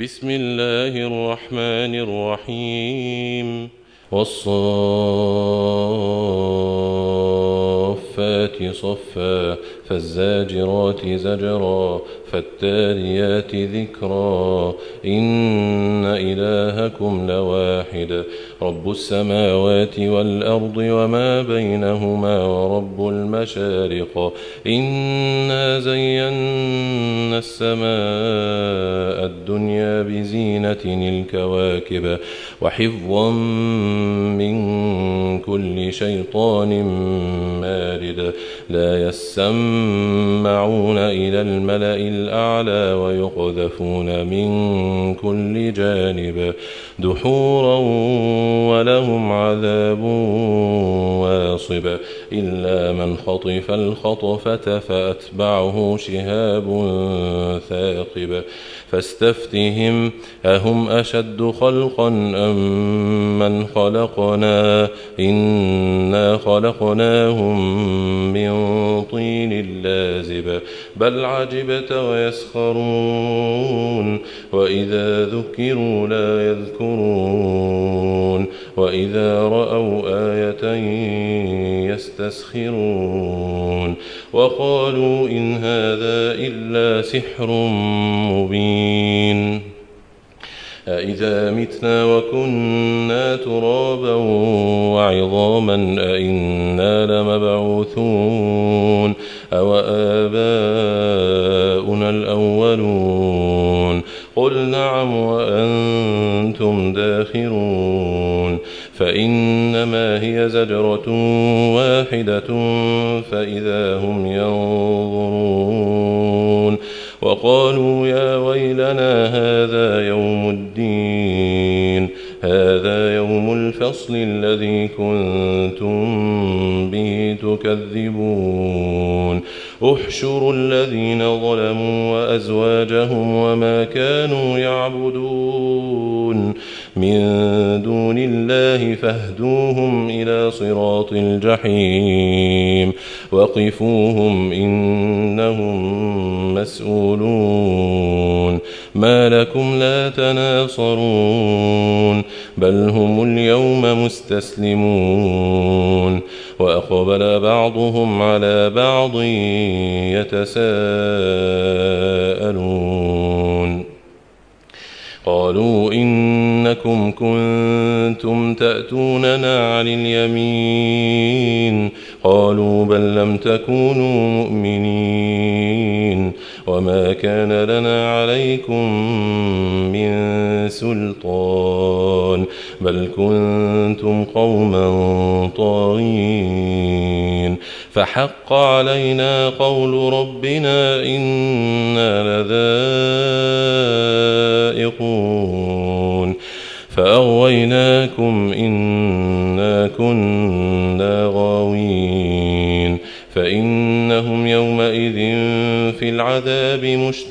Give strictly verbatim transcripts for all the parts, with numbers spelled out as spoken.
بسم الله الرحمن الرحيم والصافات صفا فالزاجرات زجرا فالتاليات ذكرا إن إلهكم لواحد رب السماوات والأرض وما بينهما ورب المشارق إنا زينا السماء الدنيا بزينة الكواكب وحفظا من كل شيطان مارد لا يسمعون إلى الملأ الأعلى ويقذفون من كل جانب دحورا ولهم عذاب واصب إلا من خطف الخطفة فأتبعه شهاب ثاقب فاستفتهم أهم أشد خلقا أم من خلقنا إنا خلقناهم من طين لازب بل عجبت ويسخرون وإذا ذكروا لا يذكرون وإذا رأوا آية يستسخرون وقالوا إن هذا إلا سحر مبين أإذا متنا وكنا ترابا وعظاما أإنا لمبعوثون أو آباؤنا الأولون قل نعم وأنتم داخرون فإنما هي زجرة واحدة فإذا هم ينظرون وقالوا يا ويلنا هذا يوم الدين هذا يوم الفصل الذي كنتم به تكذبون احشروا الذين ظلموا وأزواجهم وما كانوا يعبدون من دون الله فاهدوهم إلى صراط الجحيم وقفوهم إنهم مسؤولون ما لكم لا تناصرون بل هم اليوم مستسلمون وأقبل بعضهم على بعض يتساءلون قالوا إنكم كنتم تأتوننا عن اليمين قالوا بل لم تكونوا مؤمنين وما كان لنا عليكم من سلطان بل كنتم قوما طاغين فحق علينا قول ربنا إنا لذائقون فأغويناكم إنا كنا غاوين فإنهم يومئذ في العذاب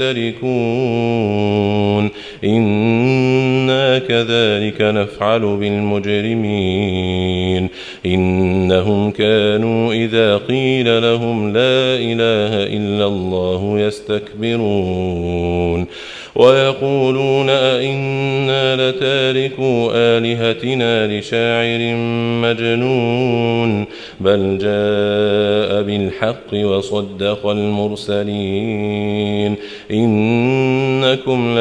مشتركون إنا كذلك نفعل بالمجرمين إنهم كانوا إذا قيل لهم لا إله إلا الله يستكبرون ويقولون أئنا لتاركو آلهتنا لشاعر مجنون بل جاء بالحق وصدق المرسلين إنكم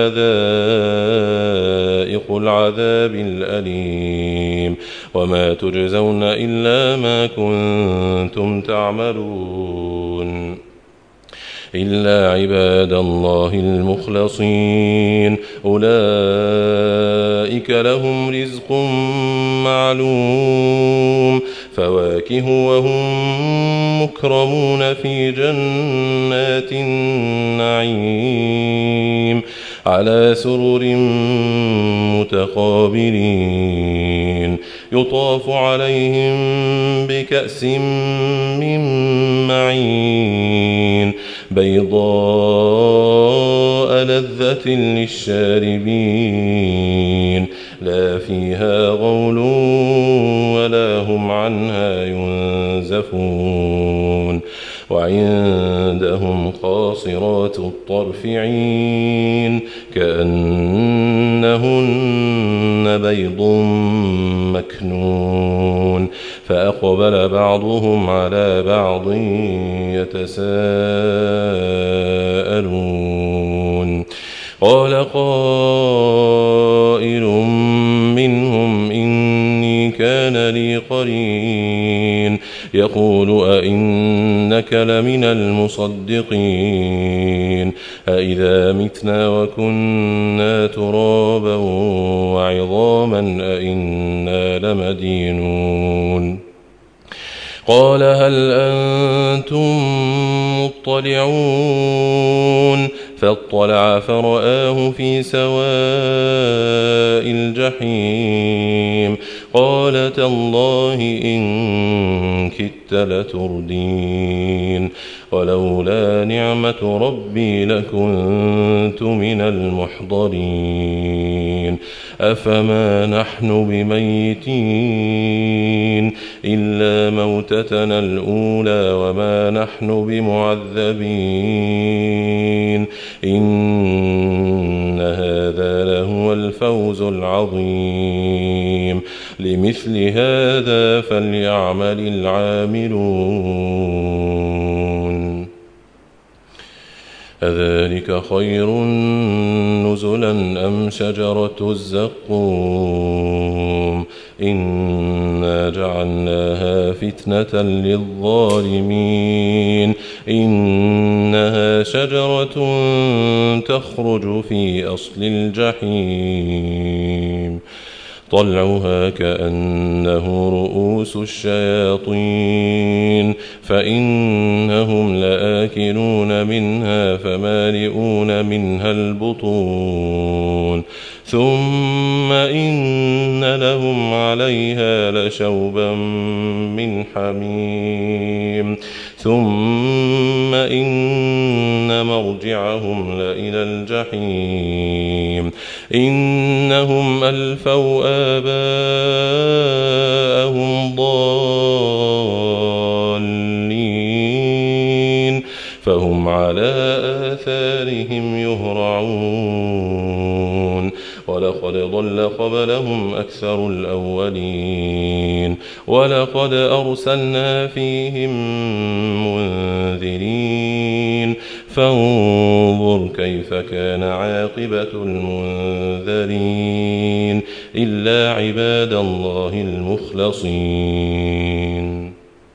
لذائق العذاب الأليم وما تجزون إلا ما كنتم تعملون إلا عباد الله المخلصين أولئك لهم رزق معلوم فواكه وهم مكرمون في جنات النعيم على سرر متقابلين يطاف عليهم بكأس من معين بيضاء لذة للشاربين لا فيها غول ولا هم عنها ينزفون وعندهم قاصرات الطرف عين كأن بيض مكنون فأقبل بعضهم على بعض يتساءلون قال قائل منهم إني كان لي قرين يقول أئنك لمن المصدقين أئذا متنا وكنا ترابا وعظاما أئنا لمدينون قال هل أنتم مطلعون فاطلع فرآه في سواء الجحيم قال تالله إن كدت لتردين ولولا نعمة ربي لكنت من المحضرين أفما نحن بميتين إلا موتتنا الأولى وما نحن بمعذبين إن هذا لهو الفوز العظيم لمثل هذا فليعمل العاملون أذلك خير نزلا أم شجرة الزقوم إنا جعلناها فتنة للظالمين إنها شجرة تخرج في أصل الجحيم طلعها كأنه رؤوس الشياطين فإنهم لآكلون منها فمالئون منها البطون ثم إن لهم عليها لشوبا من حميم ثم إن مرجعهم لإلى الجحيم إنهم ألفوا آباءهم ضالين فهم على آثارهم يهرعون ولقد ضل قبلهم أكثر الأولين ولقد أرسلنا فيهم منذرين فانظر كيف كان عاقبة المنذرين إلا عباد الله المخلصين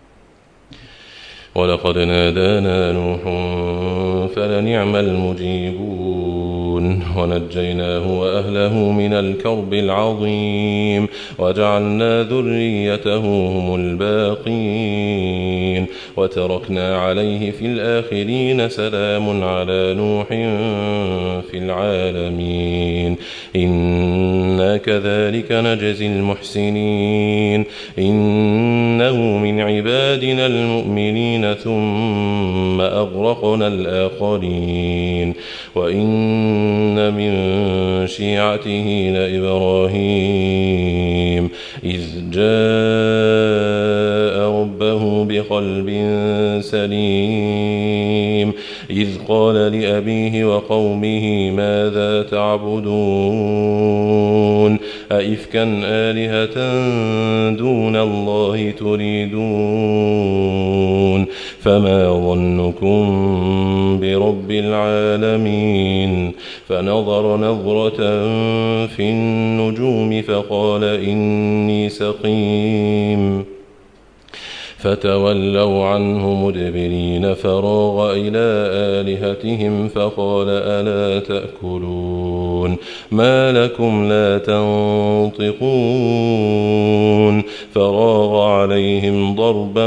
ولقد نادانا نوح فلنعم المجيبون ونجيناه وأهله من الكرب العظيم وجعلنا ذريته هم الباقين وتركنا عليه في الآخرين سلام على نوح في العالمين إنا كذلك نجزي المحسنين إنه من عبادنا المؤمنين ثم أغرقنا الآخرين وإن من شيعته لإبراهيم إذ جاء ربه بقلب سليم إذ قال لأبيه وقومه ماذا تعبدون أئفكا آلهة دون الله تريدون فما ظنكم برب العالمين فنظر نظرة في النجوم فقال إني سقيم فتولوا عنه مدبرين فراغ إلى آلهتهم فقال ألا تأكلون ما لكم لا تنطقون فراغ عليهم ضربا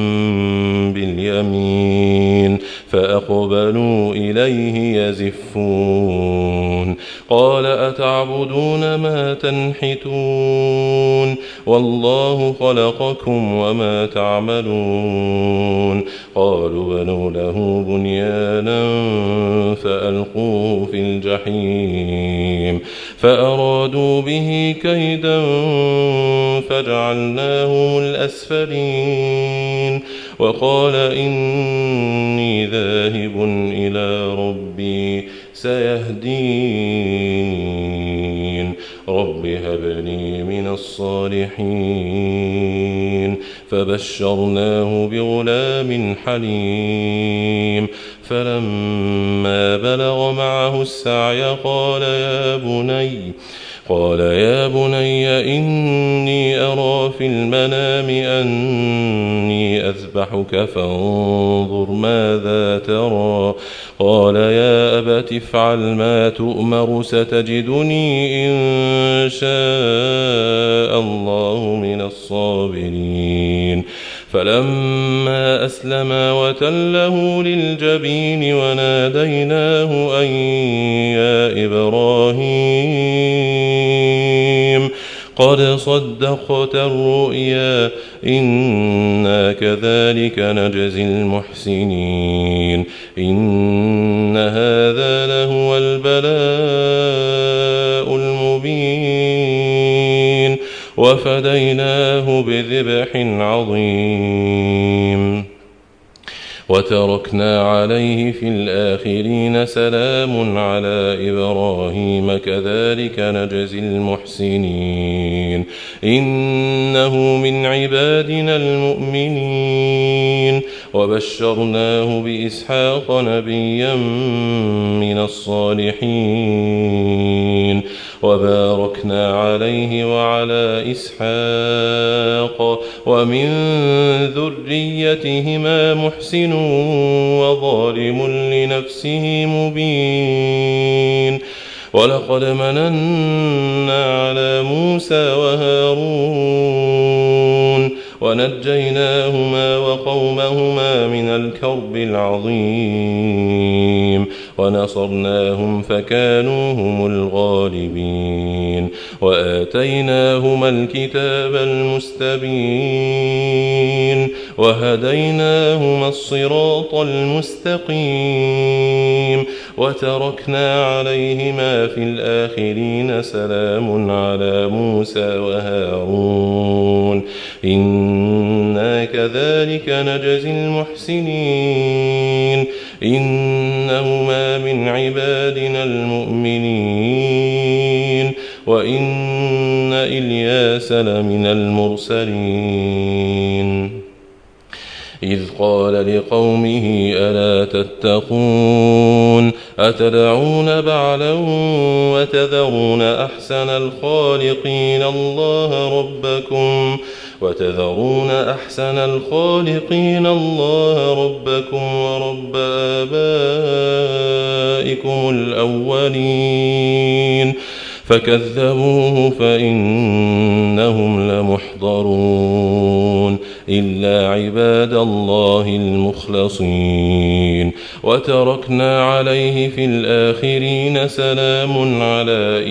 باليمين فأقبلوا إليه يزفون قال أتعبدون ما تنحتون والله خلقكم وما تعملون قالوا بنوا له بنيانا فألقوه في الجحيم فأرادوا به كيدا فجعلناهم الأسفلين وقال إني ذاهب إلى ربي سيهدين رب رب هب لي من الصالحين. فبشرناه بغلام حليم. فلما بلغ معه السعي قال يا بني قال يا بني إني أرى في المنام أني أذبحك فانظر ماذا ترى. قال يا أبت افعل ما تؤمر ستجدني إن شاء الله من الصابرين. فلما أسلما وتله للجبين وناديناه أن يا إبراهيم قد صدقت الرؤيا إنا كذلك نجزي المحسنين. إن هذا لهو البلاء المبين وفديناه بذبح عظيم. وتركنا عليه في الآخرين سلام على إبراهيم كذلك نجزي المحسنين. إنه من عبادنا المؤمنين وبشرناه بإسحاق نبيا من الصالحين. وباركنا عليه وعلى إسحاق ومن ذريتهما محسن وظالم لنفسه مبين. ولقد مننا على موسى وهارون ونجيناهما وقومهما من الكرب العظيم ونصرناهم فكانوا هم الغالبين. وآتيناهما الكتاب المستبين وهديناهما الصراط المستقيم. وتركنا عليهما في الآخرين سلام على موسى وهارون إنا كذلك نجزي المحسنين. إنهما من عبادنا المؤمنين وإن إلياس لمن المرسلين. إذ قال لقومه ألا تتقون أتدعون بعلا وتذرون أحسن الخالقين الله ربكم وتذرون أحسن الخالقين الله ربكم ورب آبائكم الأولين. فكذبوه فإنهم لمحضرون إلا عباد الله المخلصين. وتركنا عليه في الآخرين سلام على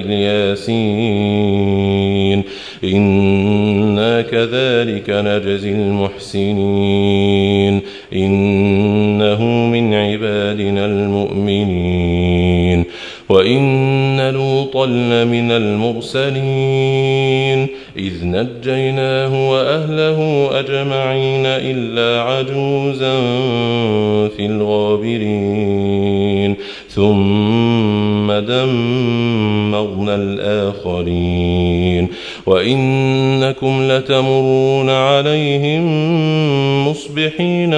الياسين إنا كذلك نجزي المحسنين. إنه من عبادنا المؤمنين. وإن لوطا لمن المرسلين إذ نجيناه وأهله أجمعين إلا عجوزا في الغابرين ثم دمرنا الآخرين. وإنكم لتمرون عليهم مصبحين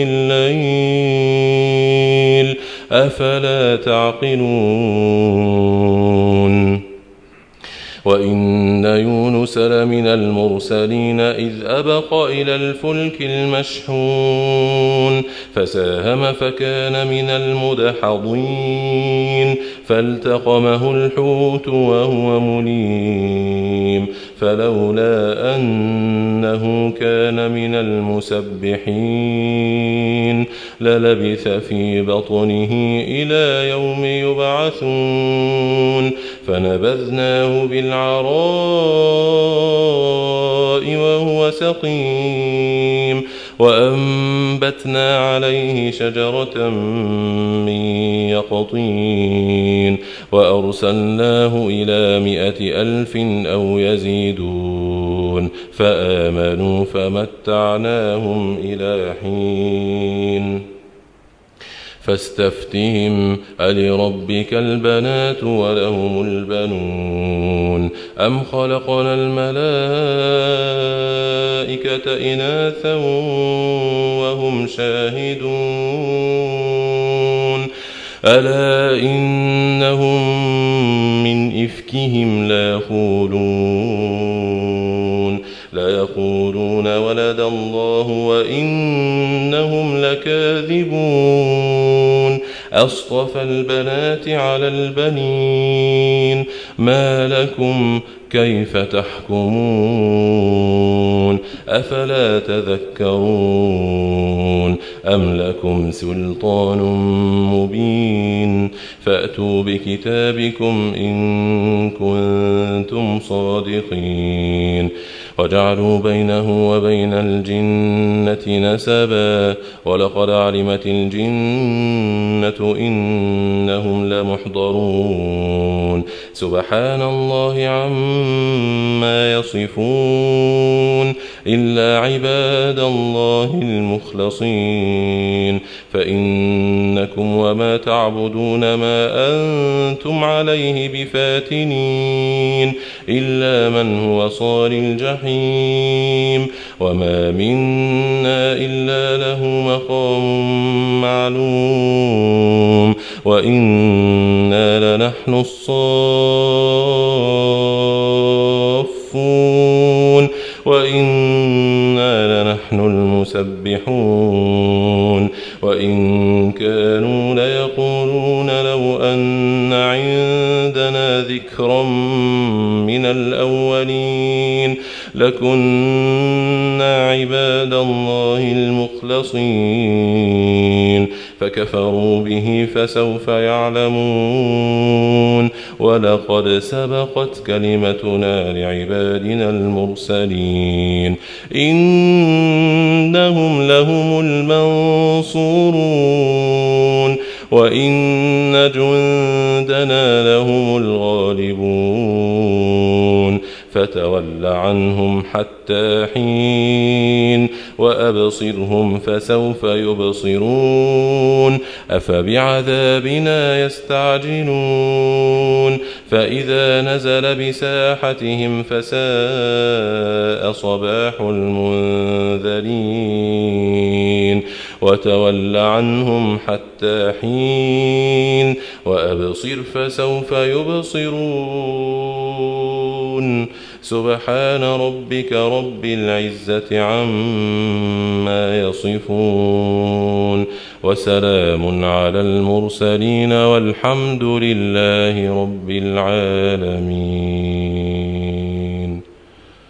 وبالليل أفلا تعقلون. وإن يونس لمن المرسلين إذ أبق إلى الفلك المشحون فساهم فكان من المدحضين فالتقمه الحوت وهو مليم فلولا أنه كان من المسبحين للبث في بطنه إلى يوم يبعثون فنبذناه بالعراء وهو سقيم وأنبتنا عليه شجرة من يقطين وأرسلناه إلى مائة ألف أو يزيدون فآمنوا فمتعناهم إلى حين. فاستفتهم ألربك البنات ولهم البنون أم خلقنا الملائكة إناثا وهم شاهدون ألا إنهم من إفكهم ليقولون ليقولون ولد الله وإنهم لكاذبون أصطفى البنات على البنين ما لكم كيف تحكمون أفلا تذكرون أم لكم سلطان مبين فأتوا بكتابكم إن كنتم صادقين وجعلوا بينه وبين الجنة نسبا ولقد علمت الجنة إنهم لمحضرون سبحان الله عما يصفون إلا عباد الله المخلصين فإنكم وما تعبدون ما أنتم عليه بفاتنين إلا من هو صال الجحيم وما منا إلا له مقام معلوم وإنا لنحن الصافون وإنا لنحن المسبحون وإن كانوا ليقولون لو أن عندنا ذكرا من الأولين لكنا عباد الله المخلصين فكفروا به فسوف يعلمون ولقد سبقت كلمتنا لعبادنا المرسلين إنهم لهم المنصورون وإن جندنا لهم الغالبون فتول عنهم حتى حين وأبصرهم فسوف يبصرون أفبعذابنا يستعجلون فإذا نزل بساحتهم فساء صباح المنذرين وتول عنهم حتى حين وأبصر فسوف يبصرون سبحان ربك رب العزة عما يصفون وسلام على المرسلين والحمد لله رب العالمين.